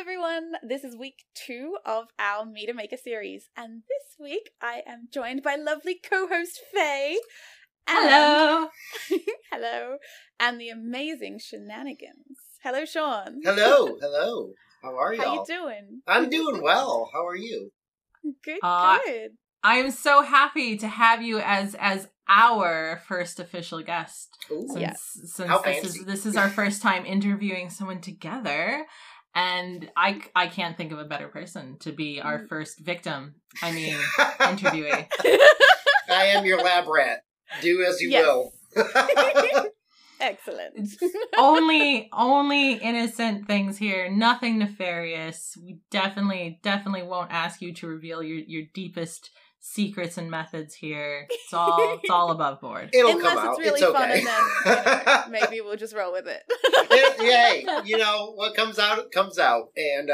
everyone. This is week 2 of our Meet a Maker series, and this week I am joined by lovely co-host Faye. Hello. Hello. And the amazing Shenanigans. Hello, Sean. Hello. How are y'all? How you doing? I'm doing well. How are you? Good. I am so happy to have you as our first official guest. Ooh, since How this is our first time interviewing someone together, and I can't think of a better person to be our first victim. I mean, interviewee. I am your lab rat. Do as you will. Excellent. only innocent things here. Nothing nefarious. We definitely won't ask you to reveal your deepest secrets and methods here. It's all above board. It'll Unless come out. It's really it's fun, okay. and then maybe we'll just roll with it. Hey, what comes out comes out, and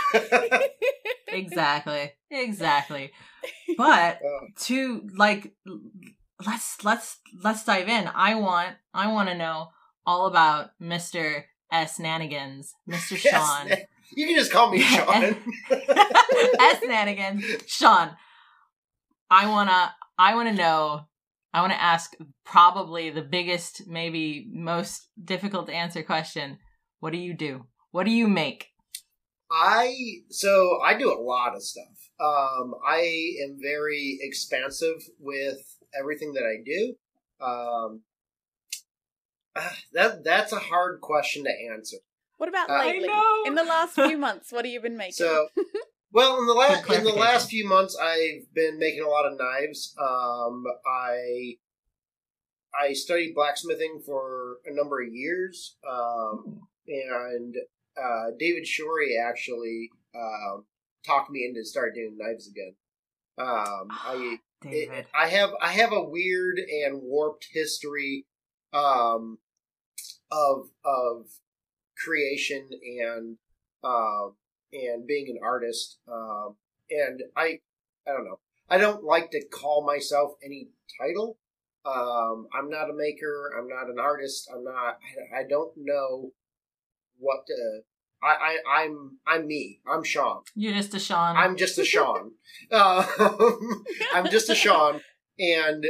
Exactly. But to let's dive in. I want to know all about Mr. S-Nanigans, Mr. Sean. Yes, you can just call me Sean. S-Nanigans, Sean. I want to ask probably the biggest, maybe most difficult to answer question. What do you do? What do you make? I do a lot of stuff. I am very expansive with everything that I do. That's a hard question to answer. What about lately? In the last few months, what have you been making? So, well, in the last few months, I've been making a lot of knives. I studied blacksmithing for a number of years, and David Shorey actually talked me into start doing knives again. David. I have a weird and warped history of creation and being an artist. And I don't know. I don't like to call myself any title. I'm not a maker. I'm not an artist. I don't know what to. I'm me. I'm Sean. You're just a Sean. I'm just a Sean. I'm just a Sean. And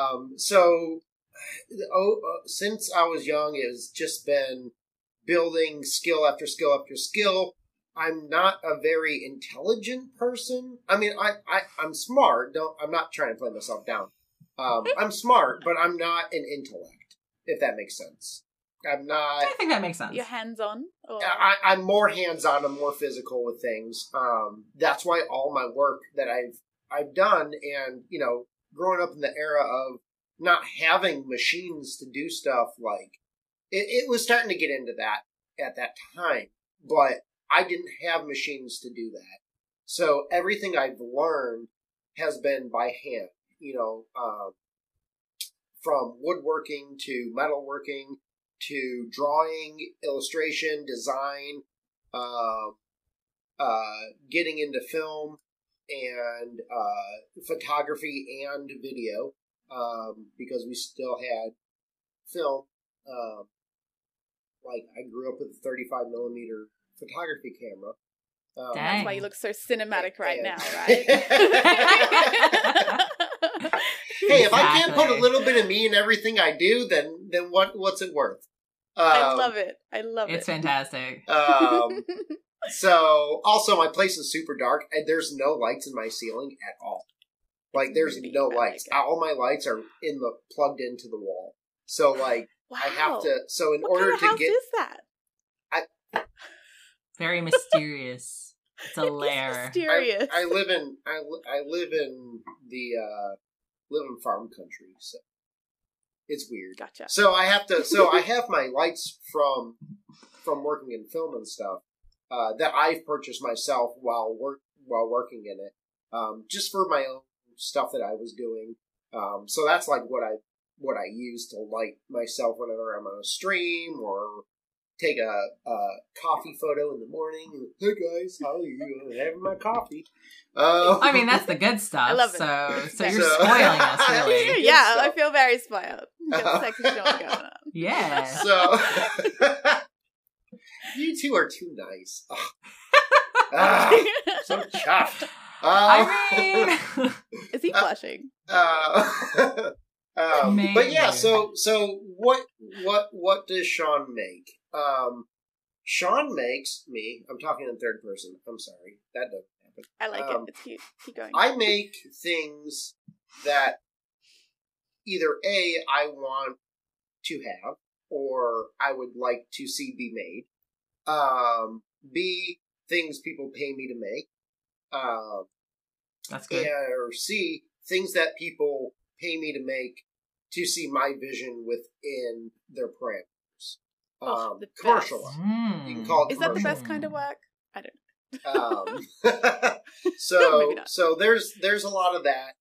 since I was young, it's just been building skill after skill after skill. I'm not a very intelligent person. I mean, I'm smart. I'm not trying to play myself down. I'm smart, but I'm not an intellect, if that makes sense. I'm not. I think that makes sense. You're hands-on? Or... I'm more hands-on. I'm more physical with things. That's why all my work that I've done, and growing up in the era of not having machines to do stuff, like it was starting to get into that at that time. But I didn't have machines to do that, so everything I've learned has been by hand. From woodworking to metalworking, to drawing, illustration, design, getting into film and photography and video, because we still had film. I grew up with a 35 millimeter photography camera. That's why you look so cinematic right now, right? Hey, if I can't put a little bit of me in everything I do, then what's it worth? I love it. It's fantastic. So, also, my place is super dark, and there's no lights in my ceiling at all. There's really no lights. All my lights are plugged into the wall. So, wow. I have to. So, in order to get. What kind of house is that? Very mysterious. It's a lair. Mysterious. I live in farm country, so it's weird. Gotcha. So I have to. So I have my lights from working in film and stuff that I've purchased myself while working in it, just for my own stuff that I was doing. So that's what I use to light myself whenever I'm on a stream or take a coffee photo in the morning. Hey guys, how are you? I'm having my coffee. I mean, that's the good stuff. I love it. So you're spoiling us, really. Yeah, I feel very spoiled. Get the sexy show going on. Yeah. So you two are too nice. So chuffed. I mean, Is he blushing? But yeah, so what does Sean make? Sean makes me. I'm talking in third person. I'm sorry, that doesn't happen. I like it. It's cute. Keep going. I make things that either A, I want to have, or I would like to see be made. B, things people pay me to make. that's good. Or C, things that people pay me to make to see my vision within their parameters. The Commercial best. work. You can call it Is that the commercial best kind of work? I don't. So Maybe not. there's a lot of that.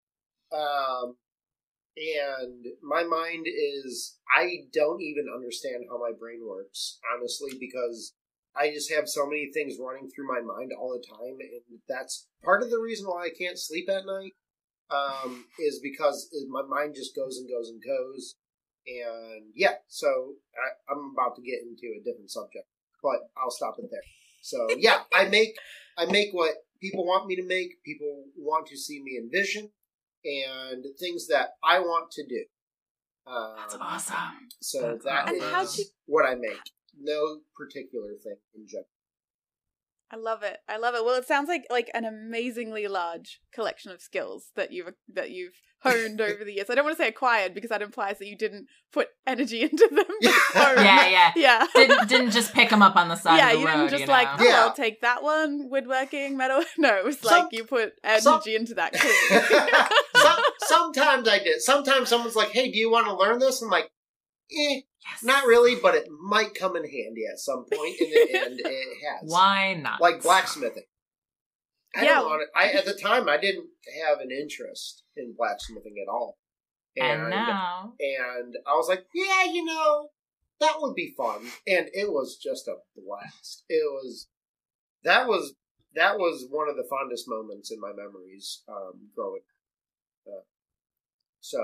And my mind is, I don't even understand how my brain works, honestly, because I just have so many things running through my mind all the time, and that's part of the reason why I can't sleep at night, is because my mind just goes and goes and goes. And yeah, so I'm about to get into a different subject, but I'll stop it there. So yeah, I make what people want me to make, people want to see me envision, and things that I want to do. That's awesome. So That's that awesome. is what I make. No particular thing in general. I love it. I love it. Well, it sounds like an amazingly large collection of skills that you've honed over the years. I don't want to say acquired because that implies that you didn't put energy into them. Yeah. Didn't just pick them up on the side of the road. Yeah, you didn't just I'll take that one, woodworking, metal. No, it was like you put energy into that. Clearly. Sometimes I did. Sometimes someone's like, "Hey, do you want to learn this?" I'm like, Yes. Not really, but it might come in handy at some point, and it has. Why not? Like blacksmithing. Yeah. At the time, I didn't have an interest in blacksmithing at all. And now. And I was like, yeah, that would be fun. And it was just a blast. That was one of the fondest moments in my memories growing up. So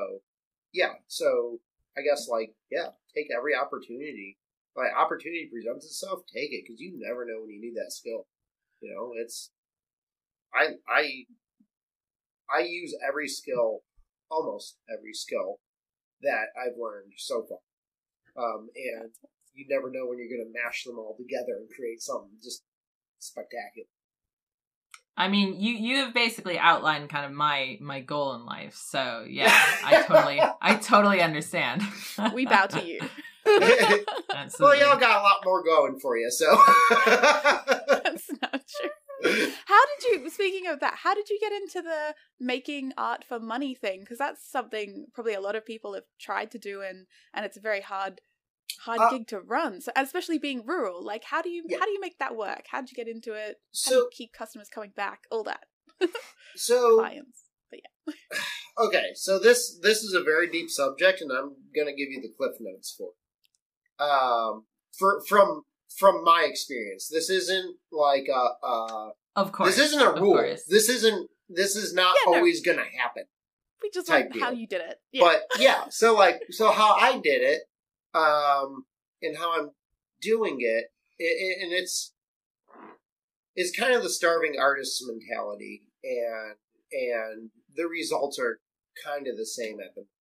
I guess, take every opportunity. Like, opportunity presents itself, take it, because you never know when you need that skill. It's... I use almost every skill that I've learned so far. And you never know when you're going to mash them all together and create something just spectacular. I mean, you have basically outlined kind of my goal in life. So yeah, I totally understand. We bow to you. Well, y'all got a lot more going for you, so. That's not true. Speaking of that, how did you get into the making art for money thing? Because that's something probably a lot of people have tried to do, and it's a very hard gig to run. So, especially being rural, like how do you make that work? How did you get into it? How do you keep customers coming back? All that. Clients. But yeah. Okay, so this is a very deep subject, and I'm gonna give you the cliff notes for it. From my experience, this isn't like of course, this isn't a rule. This is not always going to happen. We just like how you did it. Yeah. But yeah, so how I did it, and how I'm doing it, and it's kind of the starving artist's mentality, and the results are kind of the same at the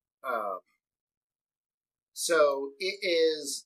so it is.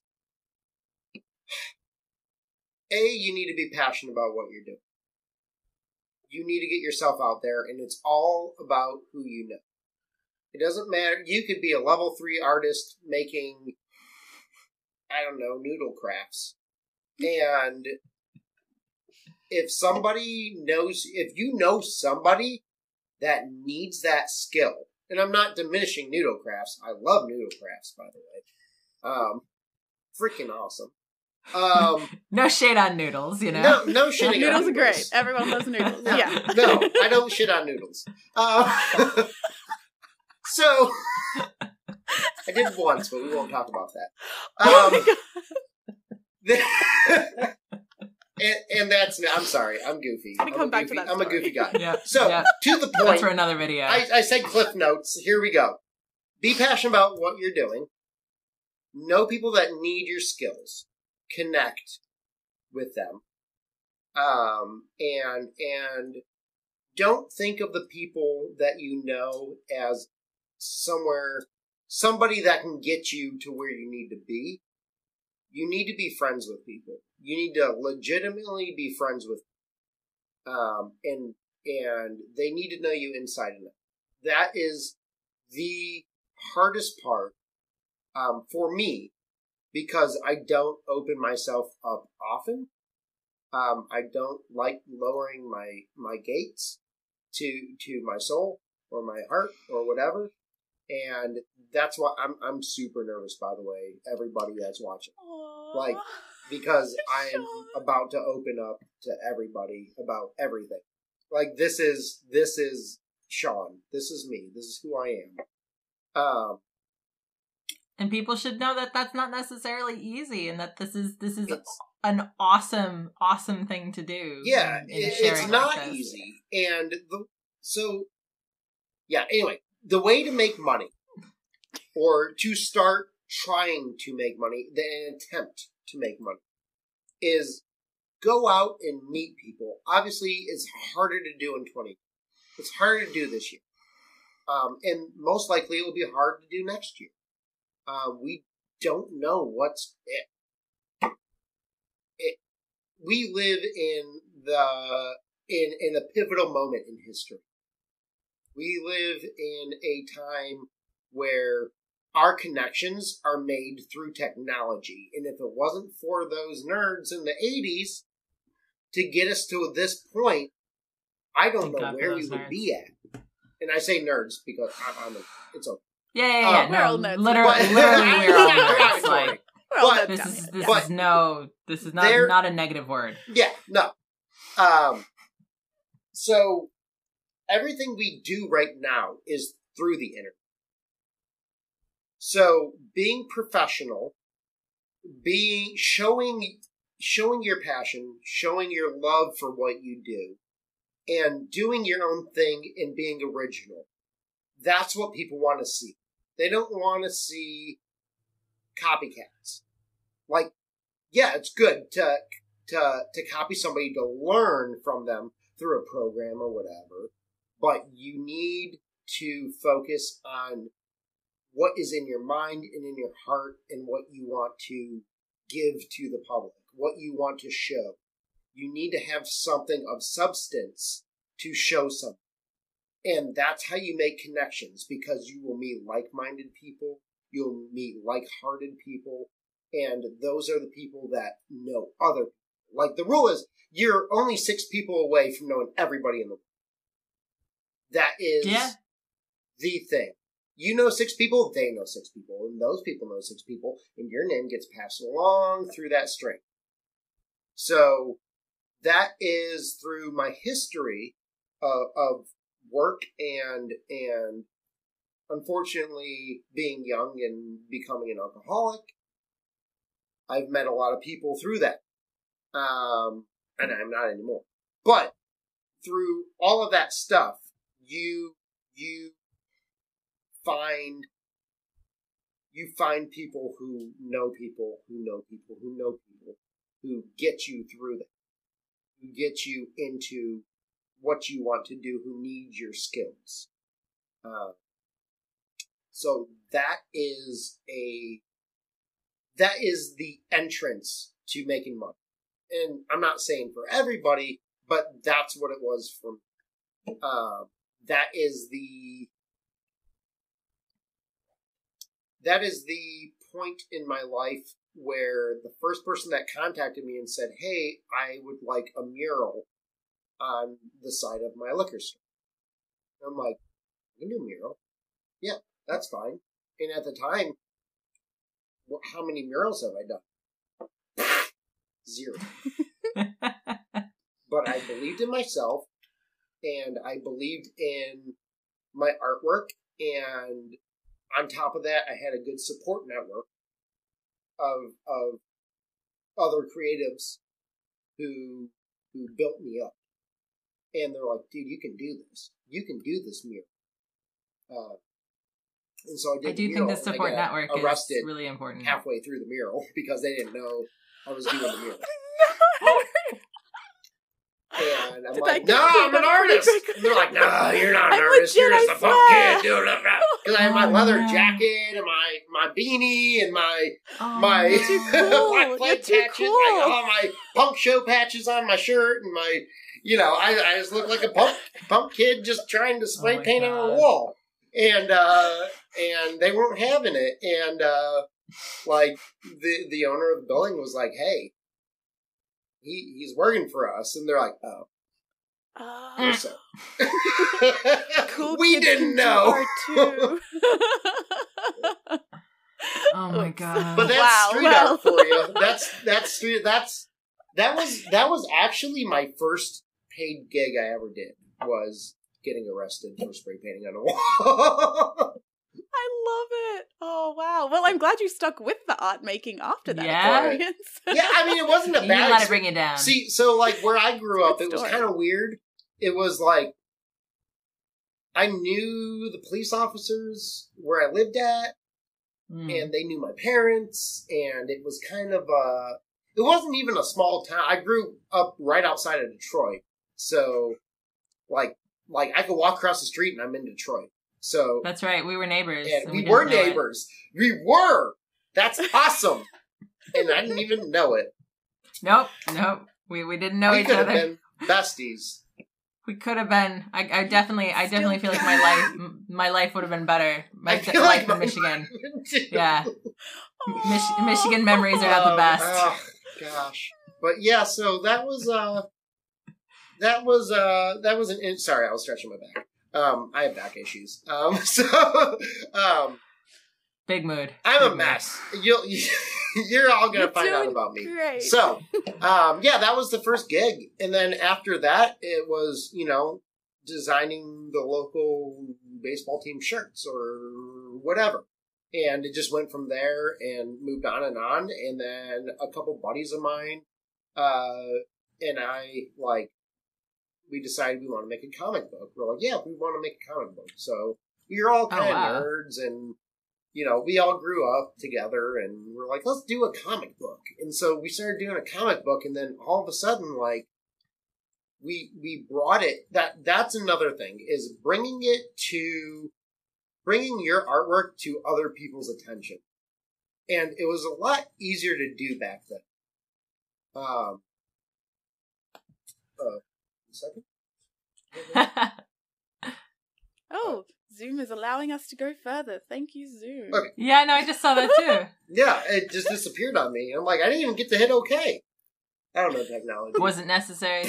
You need to be passionate about what you're doing. You need to get yourself out there, and it's all about who you know. It doesn't matter. You could be a level 3 artist making, I don't know, noodle crafts. And if you know somebody that needs that skill, and I'm not diminishing noodle crafts. I love noodle crafts, by the way. Freaking awesome. No shade on noodles, No shit on noodles. Noodles are great. Everyone loves noodles. No, yeah. No, I don't shit on noodles. So I did once, but we won't talk about that. Oh my God. and that's me. I'm sorry. I'm goofy. I'm a goofy guy. Yeah. So to the point. That's for another video. I said cliff notes. Here we go. Be passionate about what you're doing. Know people that need your skills. Connect with them. And don't think of the people that you know as somebody that can get you to where you need to be. You need to be friends with people. You need to legitimately be friends with, and they need to know you inside and out. That is the hardest part, for me, because I don't open myself up often. I don't like lowering my gates to my soul or my heart or whatever. And that's why I'm super nervous, by the way, everybody that's watching. Aww. Like, because I'm Sean. about to open up to everybody about everything. Like, this is Sean. This is me. This is who I am. And people should know that that's not necessarily easy, and that this is It's- an awesome thing to do. Yeah, in it's sharing not like this. easy. And anyway, the way to make money, or to start trying to make money, the attempt to make money, is go out and meet people. Obviously, it's harder to do in 20. It's harder to do this year. And most likely it will be hard to do next year. We don't know what's it. We live in a pivotal moment in history. We live in a time where our connections are made through technology. And if it wasn't for those nerds in the 80s to get us to this point, I don't Thank know God for where we those would nerds. be at. And I say nerds because it's okay. Yeah. We're all nerds. Literally, But- we're all nerds. Like, We're all But nerds this down here. this is There- not a negative word. Yeah, no. So everything we do right now is through the internet. So being professional, showing your passion, showing your love for what you do, and doing your own thing and being original. That's what people want to see. They don't want to see copycats. Like, yeah, it's good to copy somebody, to learn from them through a program or whatever, but you need to focus on what is in your mind and in your heart and what you want to give to the public, what you want to show. You need to have something of substance to show something. And that's how you make connections, because you will meet like-minded people, you'll meet like-hearted people, and those are the people that know other people. Like, the rule is, you're only 6 people away from knowing everybody in the world. That is the thing. You know 6 people, they know 6 people, and those people know 6 people, and your name gets passed along through that string. So, that is through my history of work and unfortunately being young and becoming an alcoholic. I've met a lot of people through that. And I'm not anymore. But through all of that stuff, you find people who know people, who know people, who know people, who get you through that, who get you into what you want to do, who need your skills. So that is the entrance to making money. And I'm not saying for everybody, but that's what it was for me. That is the point in my life where the first person that contacted me and said, "Hey, I would like a mural on the side of my liquor store." And I'm like, "You can do a mural? Yeah, that's fine." And at the time, how many murals have I done? 0. But I believed in myself, and I believed in my artwork, and on top of that, I had a good support network of other creatives who built me up. And they're like, "Dude, you can do this. You can do this mural." And so I did. I do think the support network is really important. Halfway through the mural because they didn't know I was doing the mural. No. I'm Did like, that no, get you I'm an pretty artist. quick? And they're like, no, you're not an I'm artist. legit, You're just I a punk swear. kid doing it. Because I have my Oh, leather no. jacket and my beanie and my Oh, You're too cool. black You're flag too patches, cool. like all my punk show patches on my shirt and my, I just look like a punk kid just trying to spray my paint on a God. wall. And they weren't having it. And like the owner of the building was like, hey, he's working for us. And they're like, oh, Oh, so. cool We kids didn't can do know. art too. Oh my Oops. God. But that's Wow, street well. art for you. That's street. That was actually my first paid gig I ever did. Was getting arrested for spray painting on a wall. I love it. Oh wow. Well, I'm glad you stuck with the art making after that Yeah. experience. Yeah, I mean, it wasn't a You bad. let it bring you down. See, so like where I grew up, Good it was story. kind of weird. It was like I knew the police officers where I lived at, Mm. and they knew my parents, and it was kind of it wasn't even a small town. I grew up right outside of Detroit, so like I could walk across the street and I'm in Detroit. So That's right. We were neighbors. and we didn't were know it. neighbors. We were. That's awesome, and I didn't even know it. Nope. We didn't know We each could have other. been besties. We could have been. I definitely feel like my life would have been better. My I feel life like in Michigan. Dude. Yeah. Aw. Michigan memories are not the best. Oh, gosh. But yeah, so that was sorry, I was stretching my back. I have back issues. Big mood. I'm Big a mood. mess. You're all gonna You're find out doing about me. Great. So, yeah, that was the first gig. And then after that, it was, designing the local baseball team shirts or whatever. And it just went from there and moved on. And then a couple buddies of mine, and I, we decided we want to make a comic book. We're like, yeah, we want to make a comic book. So we were all kind of wow. nerds and, we all grew up together and we're like, let's do a comic book. And so we started doing a comic book, and then all of a sudden, we brought it, that's another thing, is bringing your artwork to other people's attention. And it was a lot easier to do back then. A second? Oh, Zoom is allowing us to go further. Thank you, Zoom. Okay. Yeah, no, I just saw that too. Yeah, it just disappeared on me. I'm like, I didn't even get to hit OK. I don't know technology. Wasn't necessary.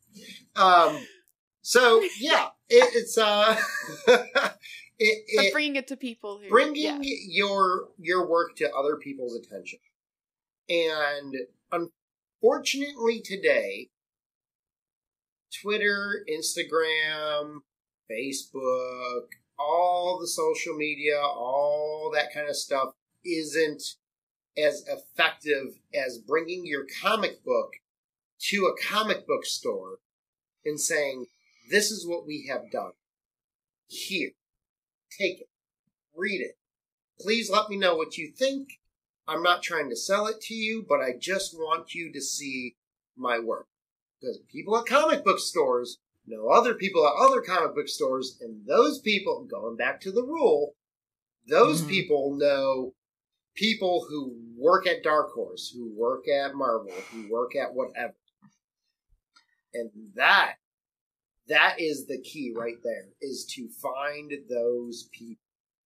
So yeah, it's But bringing it to people who bringing your work to other people's attention. And unfortunately today, Twitter, Instagram, Facebook, all the social media, all that kind of stuff isn't as effective as bringing your comic book to a comic book store and saying, this is what we have done. Here, take it, read it. Please let me know what you think. I'm not trying to sell it to you, but I just want you to see my work. Because people at comic book stores know other people at other comic book stores, and those people, going back to the rule, those people know people who work at Dark Horse, who work at Marvel, who work at whatever. And that is the key right there, is to find those people.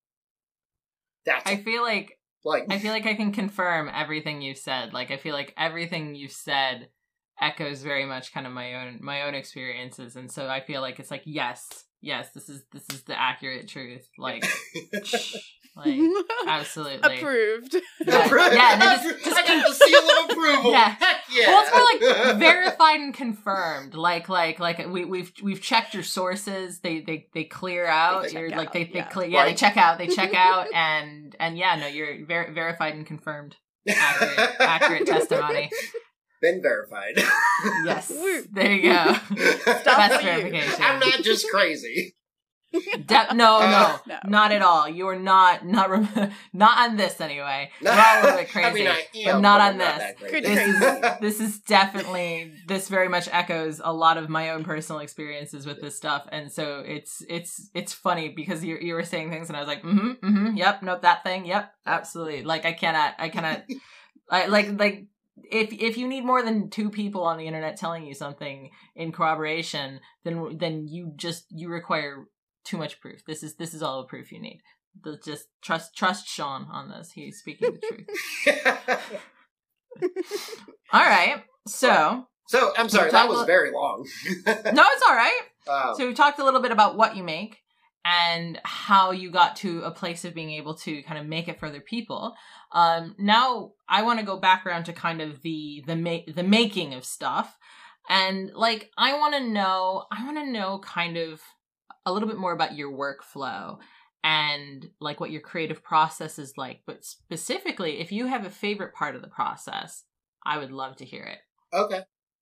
I feel like I can confirm everything you've said. Like, I feel like everything you've said echoes very much kind of my own experiences, and so I feel like it's like yes, this is the accurate truth. Like, like absolutely approved. Yeah, no, just I got the seal of approval. Yeah. Heck yeah. Well, it's more like verified and confirmed. Like we've checked your sources. They clear out. You're like they clear. Yeah, they check out. And yeah, no, you're verified and confirmed. Accurate testimony. Been verified. Yes. Woo. There you go. Stuff Best for you. verification. I'm not just crazy. No, No. not at all. You are not on this anyway. We're all a little bit crazy, I mean, I am, but not but on I'm not this. that great. This is definitely, this very much echoes a lot of my own personal experiences with this stuff, and so it's funny because you were saying things and I was like, yep, nope, that thing, yep, absolutely. Like I cannot, like if you need more than 2 people on the internet telling you something in corroboration, then you require too much proof. This is all the proof you need. Just trust Sean on this. He's speaking the truth. All right. So I'm sorry, that was very long. No, it's all right. So we talked a little bit about what you make and how you got to a place of being able to kind of make it for other people. Now I want to go back around to kind of the making of stuff, and like I want to know kind of a little bit more about your workflow and like what your creative process is like. But specifically, if you have a favorite part of the process, I would love to hear it. Okay.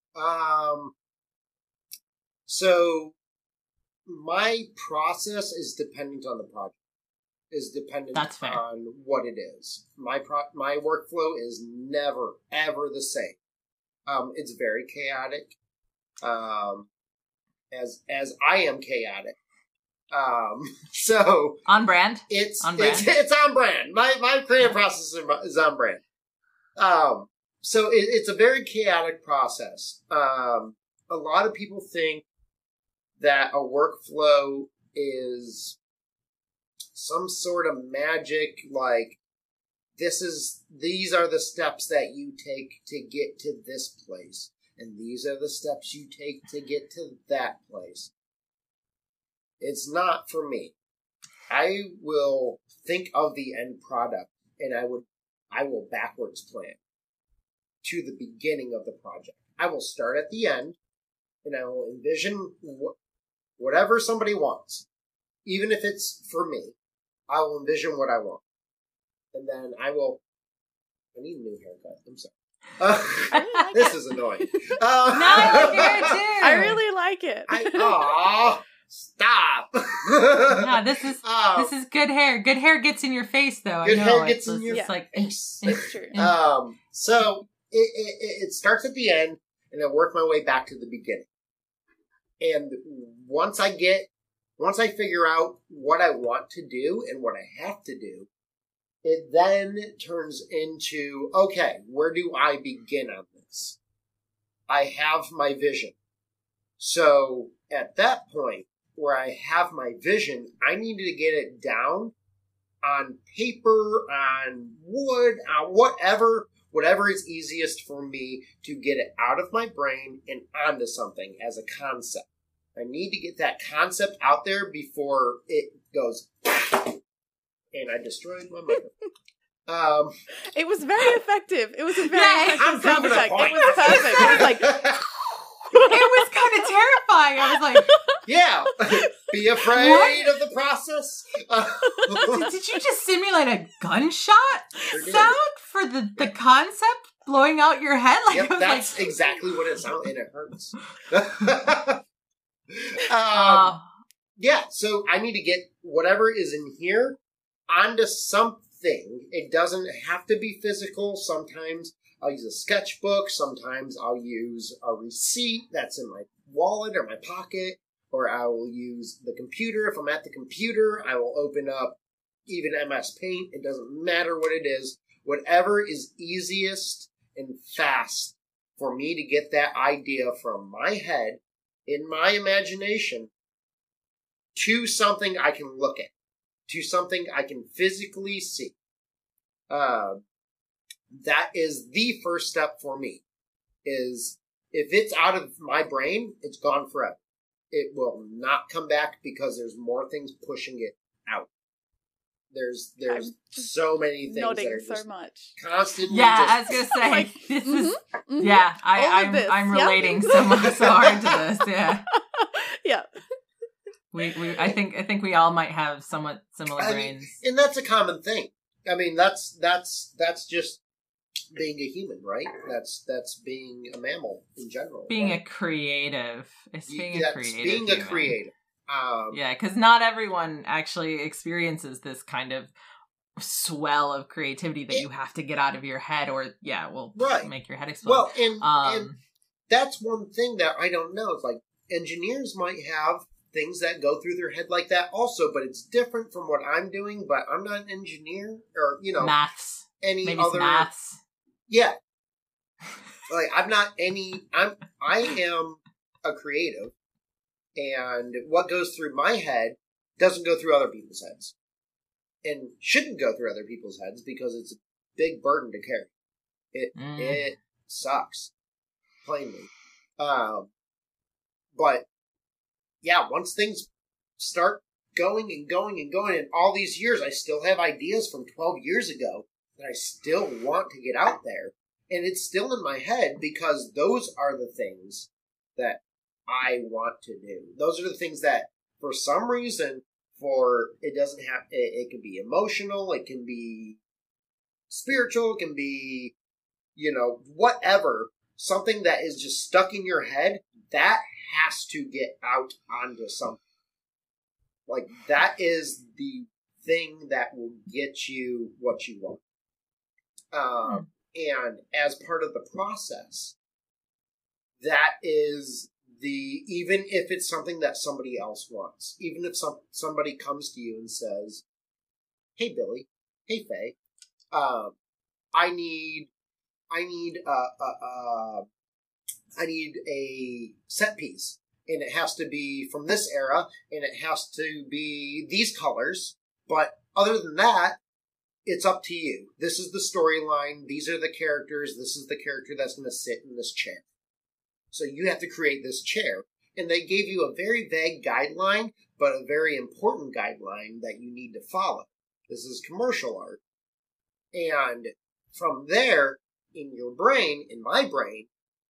So my process is dependent on the project. Is dependent That's fair. on what it is. My workflow is never ever the same. It's very chaotic. As I am chaotic. So on brand. It's on brand. My creative process is on brand. So it's a very chaotic process. A lot of people think that a workflow is some sort of magic, like these are the steps that you take to get to this place, and these are the steps you take to get to that place. It's not for me. I will think of the end product, and I will backwards plan to the beginning of the project. I will start at the end, and I will envision whatever somebody wants. Even if it's for me, I will envision what I want. And then I need a new haircut. I'm sorry. This is annoying. No, I like it too. I really like it. Stop. No, this is good hair. Good hair gets in your face, though. Good I know hair gets in your face. It's true. So it starts at the end, and I work my way back to the beginning. And once I figure out what I want to do and what I have to do, it then turns into, okay, where do I begin on this? I have my vision. So at that point, where I have my vision, I need to get it down on paper, on wood, on whatever is easiest for me to get it out of my brain and onto something as a concept. I need to get that concept out there before it goes, and I destroyed my microphone. It was very effective. It was a very effective sound effect. Point. It was perfect. It was like, it was kind of terrifying. I was like, yeah, be afraid of the process. Did you just simulate a gunshot Sure sound for the concept blowing out your head? Like, Yep, that's exactly what it sounds, and it hurts. Yeah, so I need to get whatever is in here onto something. It doesn't have to be physical. Sometimes I'll use a sketchbook. Sometimes I'll use a receipt that's in my wallet or my pocket. Or I will use the computer. If I'm at the computer, I will open up even MS Paint. It doesn't matter what it is. Whatever is easiest and fast for me to get that idea from my head, in my imagination, to something I can look at, to something I can physically see. That is the first step for me, is if it's out of my brain, it's gone forever. It will not come back because there's more things pushing it out. There's so many things nodding that are just so much. constantly. yeah, just, I was gonna say like, this mm-hmm, is mm-hmm. yeah. I'm Yeah. relating so hard to this. Yeah, Yeah. I think we all might have somewhat similar brains. and that's a common thing. I mean, that's just being a human, right? That's being a mammal in general. Being right? a creative. It's being That's a creative. being a human. creative. Yeah, because not everyone actually experiences this kind of swell of creativity that you have to get out of your head, or will make your head explode. Well, and that's one thing that I don't know. It's like engineers might have things that go through their head like that also, but it's different from what I'm doing. But I'm not an engineer, or maths, maybe other maths. Yeah, like I'm not any. I am a creative, and what goes through my head doesn't go through other people's heads. And shouldn't go through other people's heads because it's a big burden to carry. It sucks, plainly. But yeah, once things start going and going and going, and all these years, I still have ideas from 12 years ago that I still want to get out there, and it's still in my head because those are the things that I want to do. Those are the things that, for some reason. It doesn't have, it can be emotional, it can be spiritual, it can be, whatever. Something that is just stuck in your head, that has to get out onto something. Like, that is the thing that will get you what you want. And as part of the process, that is even if it's something that somebody else wants, even if somebody comes to you and says, "Hey Billy, hey Faye, I need a set piece, and it has to be from this era, and it has to be these colors. But other than that, it's up to you. This is the storyline. These are the characters. This is the character that's going to sit in this chair. So you have to create this chair." And they gave you a very vague guideline, but a very important guideline that you need to follow. This is commercial art. And from there, in your brain, in my brain,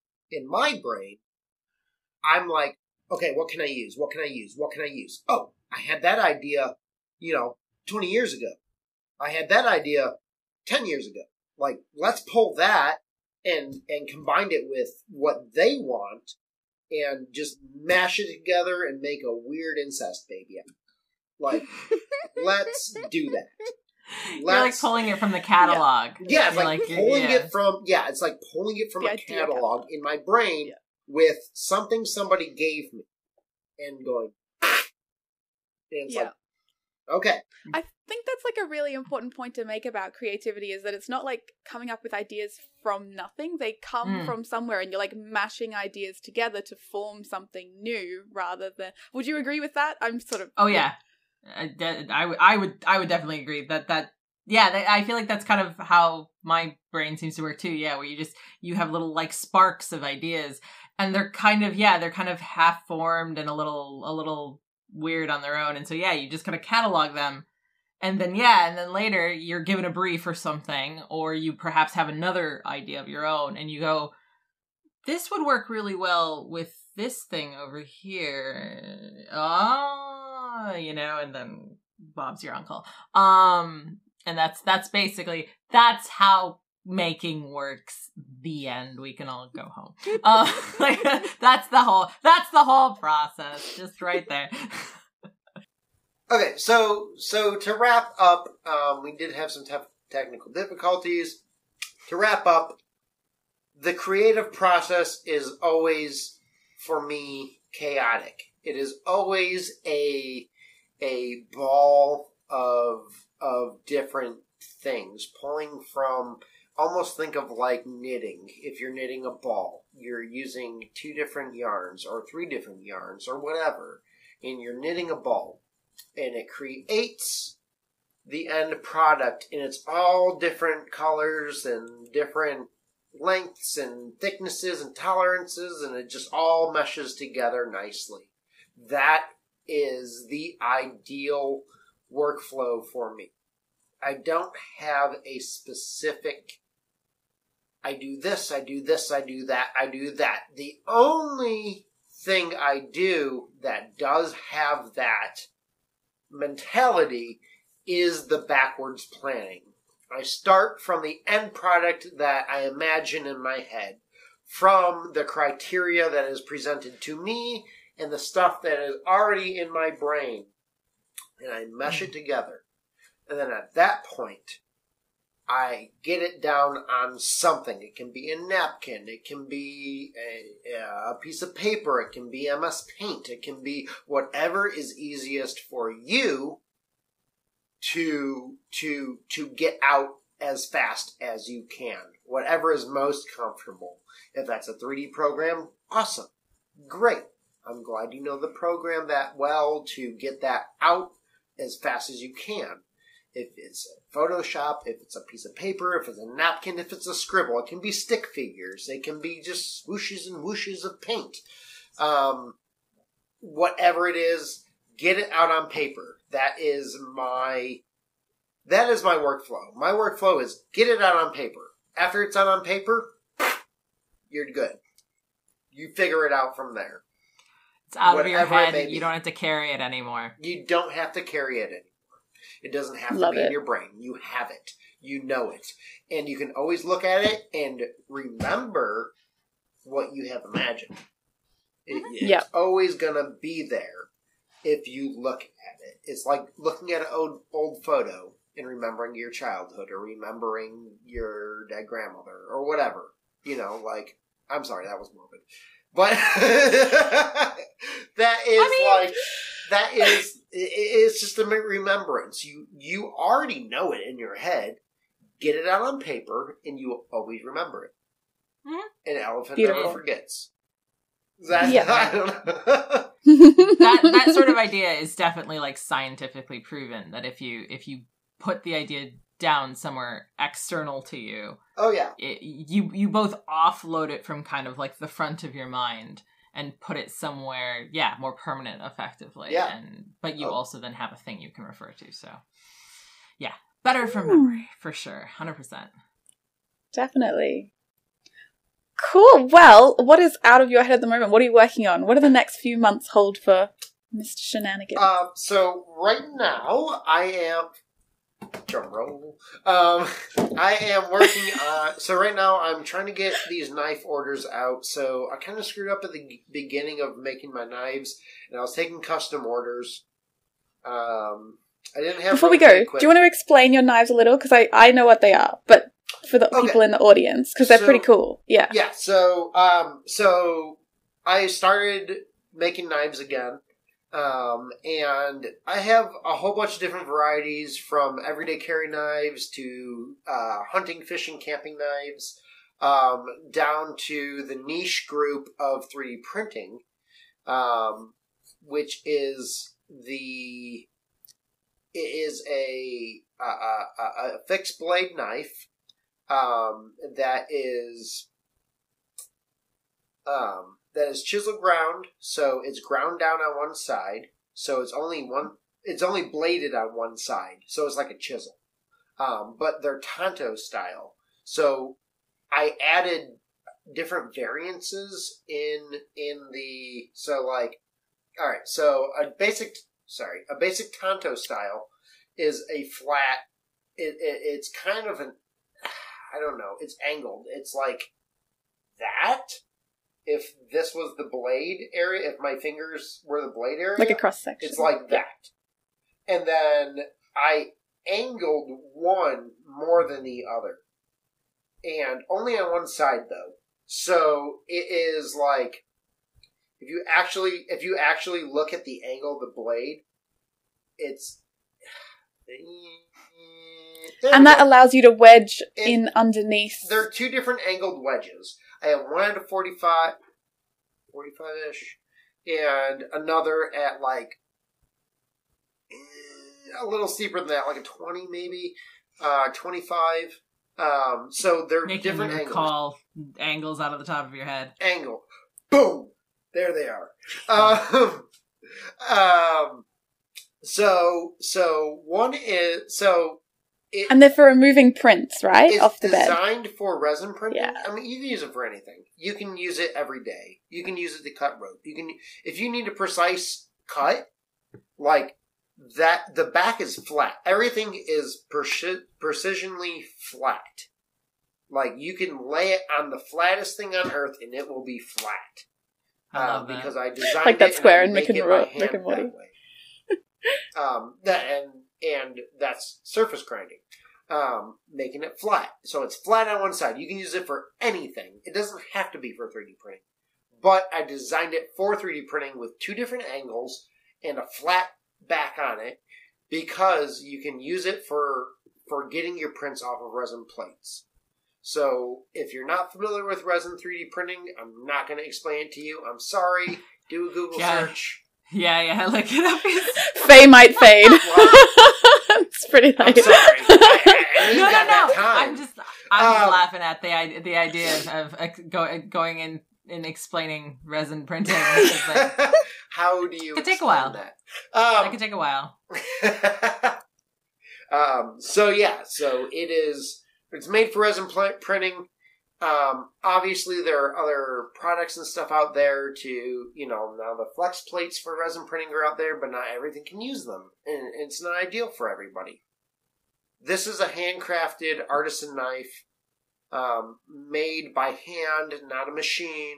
I'm like, okay, what can I use? What can I use? What can I use? Oh, I had that idea, 20 years ago. I had that idea 10 years ago. Like, let's pull that and combine it with what they want and just mash it together and make a weird incest baby. Like, let's do that. You're like pulling it from the catalog. Yeah, it's like pulling it from, it's like pulling it from a catalog in my brain with something somebody gave me and going, and it's like, okay. I think that's like a really important point to make about creativity, is that it's not like coming up with ideas from nothing. They come from somewhere, and you're like mashing ideas together to form something new rather than... Would you agree with that? I'm sort of... Oh, yeah. I would definitely agree that I feel like that's kind of how my brain seems to work too. Yeah, where you have little like sparks of ideas, and they're kind of half formed and a little weird on their own, and so you just kind of catalog them, and then later you're given a brief or something, or you perhaps have another idea of your own, and you go, this would work really well with this thing over here. And then Bob's your uncle. And that's basically, that's how making works. The end. We can all go home. That's the whole process, just right there. Okay, so to wrap up, we did have some technical difficulties. To wrap up, the creative process is always, for me, chaotic. It is always a ball of different things, pulling from, almost think of like knitting. If you're knitting a ball, you're using 2 different yarns or 3 different yarns or whatever, and you're knitting a ball, and it creates the end product, and it's all different colors and different lengths and thicknesses and tolerances, and it just all meshes together nicely. That is the ideal workflow for me. I don't have a specific, I do this, I do this, I do that, I do that. The only thing I do that does have that mentality is the backwards planning. I start from the end product that I imagine in my head, from the criteria that is presented to me, and the stuff that is already in my brain, and I mesh it together. And then at that point, I get it down on something. It can be a napkin. It can be a piece of paper. It can be MS Paint. It can be whatever is easiest for you to get out as fast as you can. Whatever is most comfortable. If that's a 3D program, awesome. Great. I'm glad you know the program that well to get that out as fast as you can. If it's Photoshop, if it's a piece of paper, if it's a napkin, if it's a scribble, it can be stick figures. It can be just swooshes and whooshes of paint. Whatever it is, get it out on paper. That is my workflow. My workflow is get it out on paper. After it's out on paper, you're good. You figure it out from there. It's out of your head. You don't have to carry it anymore. You don't have to carry it anymore. It doesn't have to be in your brain. You have it. You know it. And you can always look at it and remember what you have imagined. It's always going to be there if you look at it. It's like looking at an old photo and remembering your childhood or remembering your dead grandmother or whatever. You know, like, I'm sorry, that was morbid. But it's just a remembrance. You already know it in your head. Get it out on paper, and you will always remember it. Mm-hmm. An elephant never forgets. that sort of idea is definitely like scientifically proven that if you put the idea down somewhere external to you, you both offload it from kind of like the front of your mind and put it somewhere, more permanent, effectively. Yeah. But you also then have a thing you can refer to. So, better from memory for sure, 100%. Definitely. Cool. Well, what is out of your head at the moment? What are you working on? What do the next few months hold for Mr. Shenanigans? So right now I am. Drum roll. I am working. So right now I'm trying to get these knife orders out. So I kind of screwed up at the beginning of making my knives, and I was taking custom orders. I didn't have. Before we go, do you want to explain your knives a little? Because I know what they are, but for the people in the audience, because they're pretty cool. Yeah. Yeah. So I started making knives again. And I have a whole bunch of different varieties, from everyday carry knives to hunting, fishing, camping knives, down to the niche group of 3D printing, which is a fixed blade knife that is chisel ground, so it's ground down on one side, so it's only bladed on one side, so it's like a chisel. But they're Tonto style. So I added different variances in the, so like, alright, so a basic Tonto style is a flat, it's kind of an, I don't know, it's angled. It's like that. If this was the blade area, if my fingers were the blade area, like a cross section, it's like that. And then I angled one more than the other, and only on one side though. So it is like if you actually look at the angle of the blade, it's. And that allows you to wedge in underneath. There are two different angled wedges. I have one at a 45-ish, and another at like a little steeper than that, like a 20 maybe, 25. So they're different angles. Call angles out of the top of your head. Angle. Boom! There they are. So one is, and they're for removing prints, right? Off the bed. It's designed for resin printing. Yeah. I mean, you can use it for anything. You can use it every day. You can use it to cut rope. If you need a precise cut, like that, the back is flat. Everything is precisionally flat. Like, you can lay it on the flattest thing on earth and it will be flat. I love that. because I designed Like that it square and I in make it by hand Rick and Morty. that way. And that's surface grinding. Making it flat. So it's flat on one side. You can use it for anything. It doesn't have to be for 3D printing. But I designed it for 3D printing with 2 different angles and a flat back on it because you can use it for getting your prints off of resin plates. So if you're not familiar with resin 3D printing, I'm not going to explain it to you. I'm sorry. Do a Google search. Yeah, look it up. Faye might fade. It's pretty I'm nice. sorry. I ain't No. got that time. I'm just laughing at the idea of going in and explaining resin printing. It's like, How do you it could take a while. that? It could take a while. So it's made for resin printing. Obviously there are other products and stuff out there now the flex plates for resin printing are out there, but not everything can use them. And it's not ideal for everybody. This is a handcrafted artisan knife, made by hand, not a machine,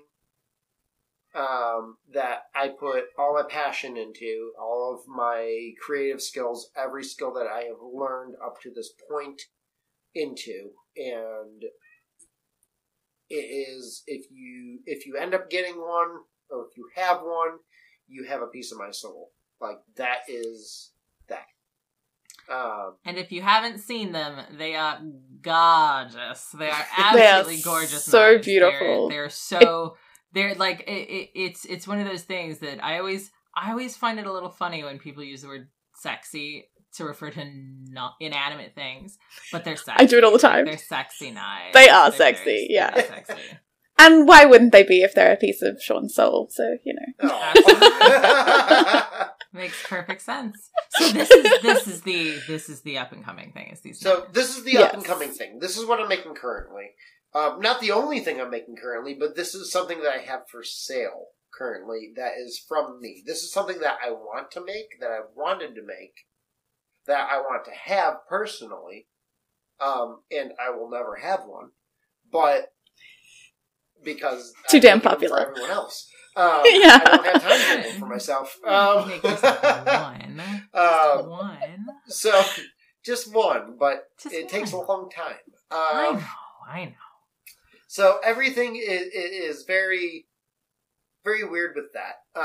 that I put all my passion into, all of my creative skills, every skill that I have learned up to this point into. And it is, if you end up getting one, or if you have one, you have a piece of my soul. Like, that is that. And if you haven't seen them, they are gorgeous. They are absolutely gorgeous. So knives. beautiful. They're like it's one of those things that I always find it a little funny when people use the word sexy to refer to not inanimate things, but they're sexy. I do it all the time. They're sexy knives. They are They're sexy, very, yeah. very sexy. And why wouldn't they be if they're a piece of Sean's soul? So, Oh. Makes perfect sense. So this is the up and coming thing. Is these? So knives. this is the up and coming thing. This is what I'm making currently. Not the only thing I'm making currently, but this is something that I have for sale currently. That is from me. This is something that I want to make, that I wanted to make, that I want to have personally, and I will never have one, but because too I'm damn making them popular for everyone else. Yeah. I don't have time to make them for myself. Make yourself one. So just one, but Just it takes a one. long time. I know. So everything is very, very weird with that.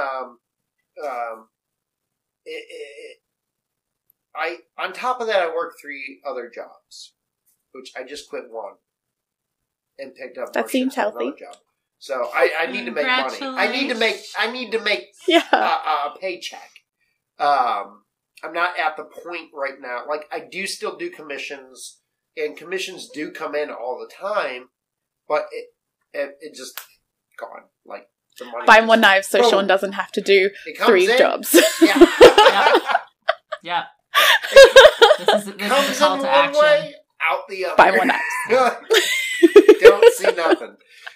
On top of that, I work 3 other jobs, which I just quit one and picked up. That seems healthy. Another job. So I need to make money. I need to make a paycheck. I'm not at the point right now. Like, I do still do commissions, and commissions do come in all the time, but it just gone. Like, the money. Buy more knives so Sean doesn't have to do 3 jobs. Yeah. Yeah. This is a Comes call in to one action. way, out the other. Buy more knives. Don't see nothing.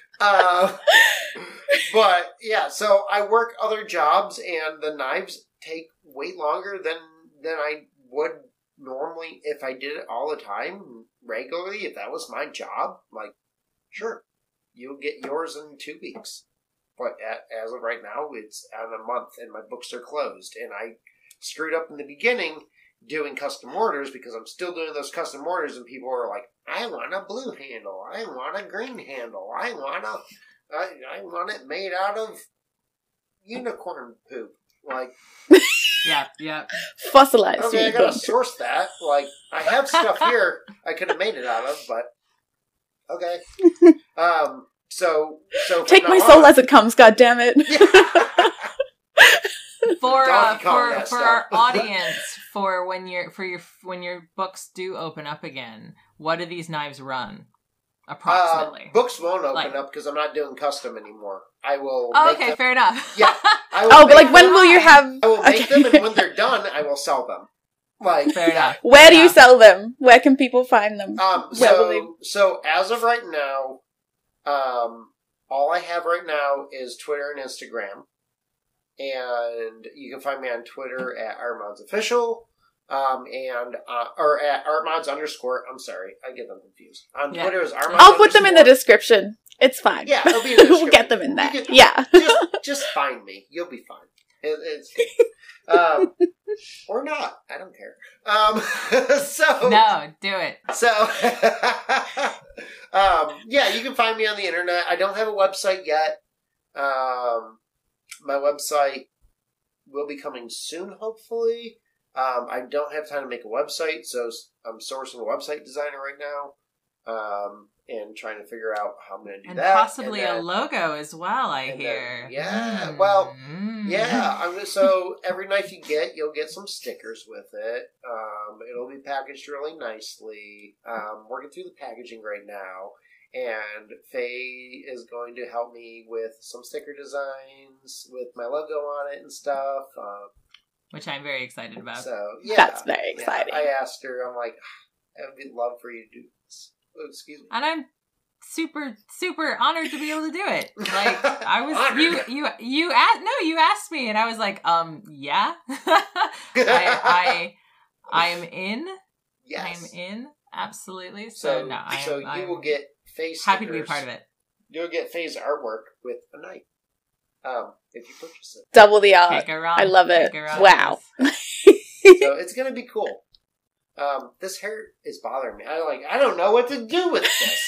But yeah, so I work other jobs, and the knives take way longer than I would normally if I did it all the time, regularly. If that was my job, like, sure, you'll get yours in 2 weeks. But as of right now, it's on a month, and my books are closed. And I screwed up in the beginning doing custom orders because I'm still doing those custom orders, and people are like, I want a blue handle, I want a green handle, I want it made out of unicorn poop. Like, Yeah. Fossilized okay, I gotta unicorn. source that. Like, I have stuff here I could have made it out of, but okay. So Take my soul as it comes, goddammit. Yeah. For Donkey Kong, that for stuff. our audience, for when your books do open up again, what do these knives run approximately? Books won't open Like- up because I'm not doing custom anymore. I will. Oh, make okay, them. fair enough. Yeah. I will Oh, but make like, when them. will you have... I will make them, Okay. and when they're done, I will sell them. Like, Fair enough. Where do you Yeah. sell them? Where can people find them? Where will they... So as of right now, all I have right now is Twitter and Instagram, and you can find me on Twitter at ArtModsOfficial, or at ArtMods_. I'm sorry, I get them confused. On Yeah. Twitter is ArtMods_. I'll put them in the description. It's fine. Yeah, it'll be in the We'll get them in there. Yeah. Just find me. You'll be fine. It's or not. I don't care. So No, do it. So yeah, you can find me on the internet. I don't have a website yet. My website will be coming soon, hopefully. I don't have time to make a website, so I'm sourcing a website designer right now. And trying to figure out how I'm going to do that. Possibly a logo as well, I hear. Well, so every knife you get, you'll get some stickers with it. It'll be packaged really nicely. Working through the packaging right now. And Faye is going to help me with some sticker designs with my logo on it and stuff. Which I'm very excited about. So, yeah. That's very exciting. I asked her, I'm like, I would love for you to do this. Oh, excuse me. And I'm super, super honored to be able to do it. Like, I was, you asked me, and I was like, yeah. I'm in. Yes. I'm in. Absolutely. So I'm will get Faye's happy to be a part of it. You'll get Faye's artwork with a knife. If you purchase it. Double the art. Take her on. I love it. Take her on. Wow. So it's gonna be cool. This hair is bothering me. I don't know what to do with this.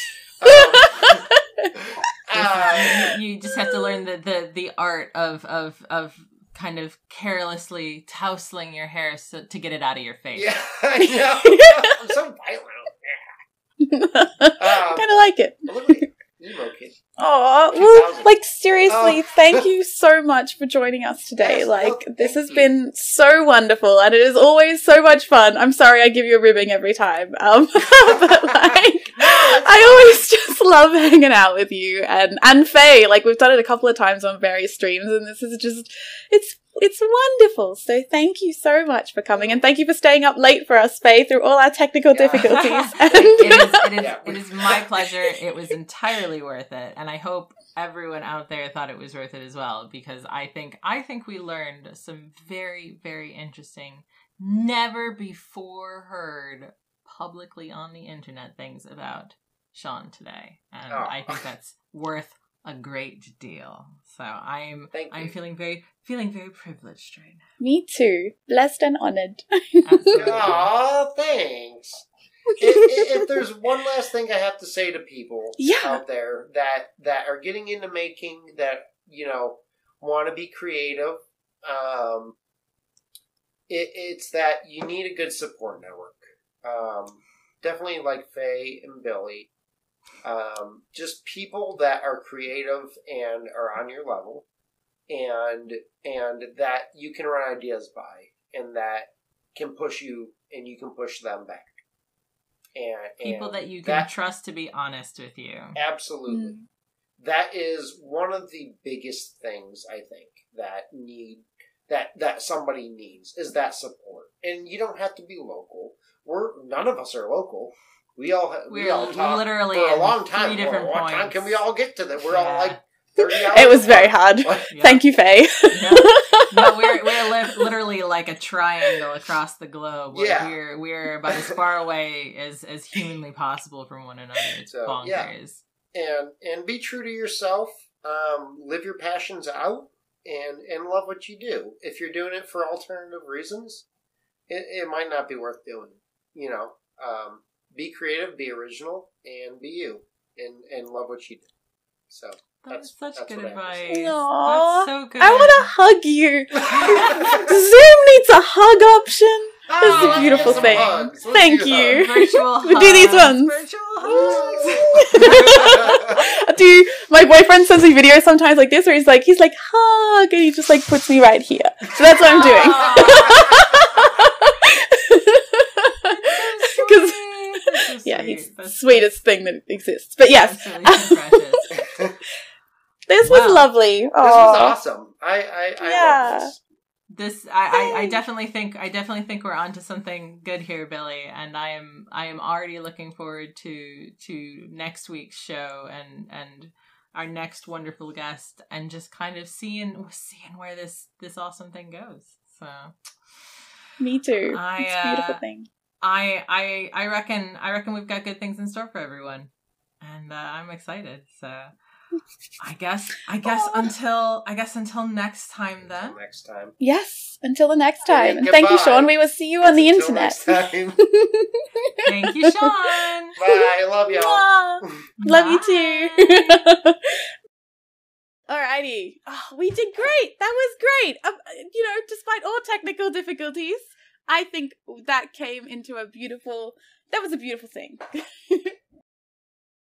You just have to learn the art of kind of carelessly tousling your hair to get it out of your face. Yeah, I know. I'm so violent. I kind of like it. Look at emo kid. Oh, 2000. well, like seriously, thank you so much for joining us today. Yes, like this has you. been so wonderful, and it is always so much fun. I'm sorry I give you a ribbing every time, but like I always just love hanging out with you and Faye. Like we've done it a couple of times on various streams, and this is just it's wonderful. So thank you so much for coming, and thank you for staying up late for us, Faye, through all our technical difficulties. It is my pleasure. It was entirely worth it, and I hope everyone out there thought it was worth it as well, because I think we learned some very, very interesting, never before heard publicly on the internet things about Sean today, and I think that's worth a great deal. So I'm feeling very privileged right now. Me too. Blessed and honored. Absolutely. Aw, thanks. If there's one last thing I have to say to people out there that are getting into making, that want to be creative, it's that you need a good support network. Definitely like Faye and Billy. Just people that are creative and are on your level, and that you can run ideas by, and that can push you and you can push them back. And people that you can trust to be honest with you. Absolutely. Mm. That is one of the biggest things I think that somebody needs, is that support. And you don't have to be local. None of us are local. We all talk literally for a long time. 3 different what points. time can we all get to that? We're all like 30 hours. It was very hard. Yeah. Thank you, Faye. Yeah. No, we're literally like a triangle across the globe. Yeah. We're about as far away as humanly possible from one another. It's bonkers. Yeah. And be true to yourself. Live your passions out and love what you do. If you're doing it for alternative reasons, it might not be worth doing. Be creative, be original, and be you, and love what you do. So that's such good Aww. advice. That's so good. I want to hug you. Zoom needs a hug option. This is a beautiful thing. Thank you. Virtual hugs. We do these ones. Virtual hugs. My boyfriend sends me videos sometimes like this where he's like hug, and he just like puts me right here. So that's what I'm doing. Because yeah, he's the sweetest thing that exists. But yes, this was lovely. This was awesome. I love this. I definitely think we're onto something good here, Billy, and I am already looking forward to next week's show and our next wonderful guest, and just kind of seeing where this awesome thing goes. So me too. It's a beautiful thing. I reckon we've got good things in store for everyone. and I'm excited. So I guess until next time then. Until next time. Yes, until the next time. Hey, and thank you, goodbye. Sean. We will see you on the Until internet. next time. Thank you, Sean. Bye. I love y'all. Love you Bye. too. Alrighty. Oh, we did great. That was great. Despite all technical difficulties, I think that was a beautiful thing.